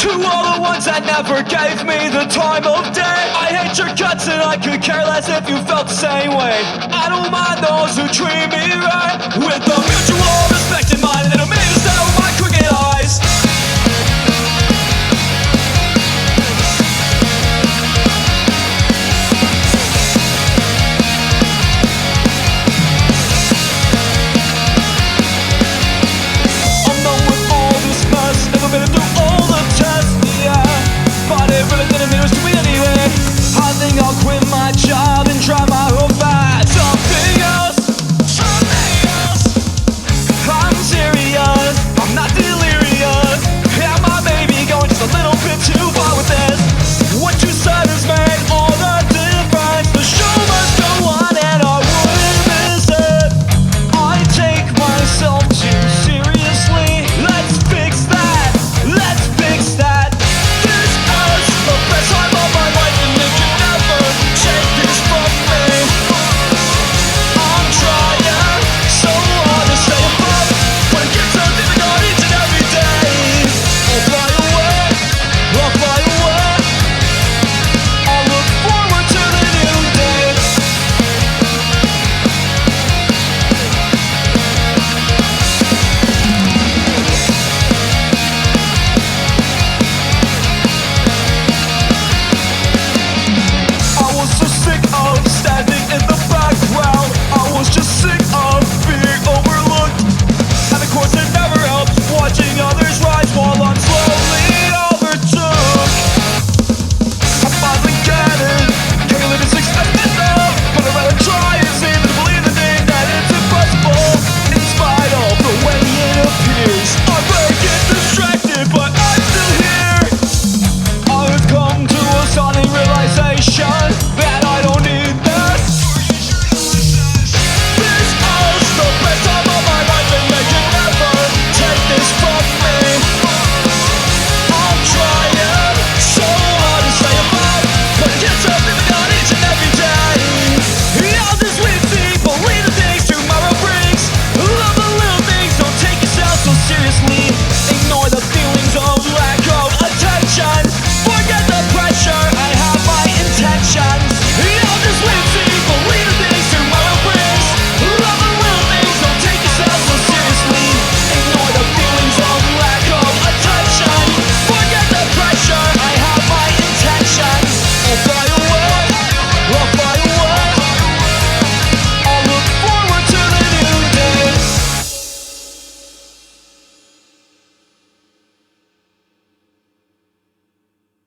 To all the ones that never gave me the time of day, I hate your guts and I could care less if you felt the same way. I don't mind those who treat me right with the mutual respect.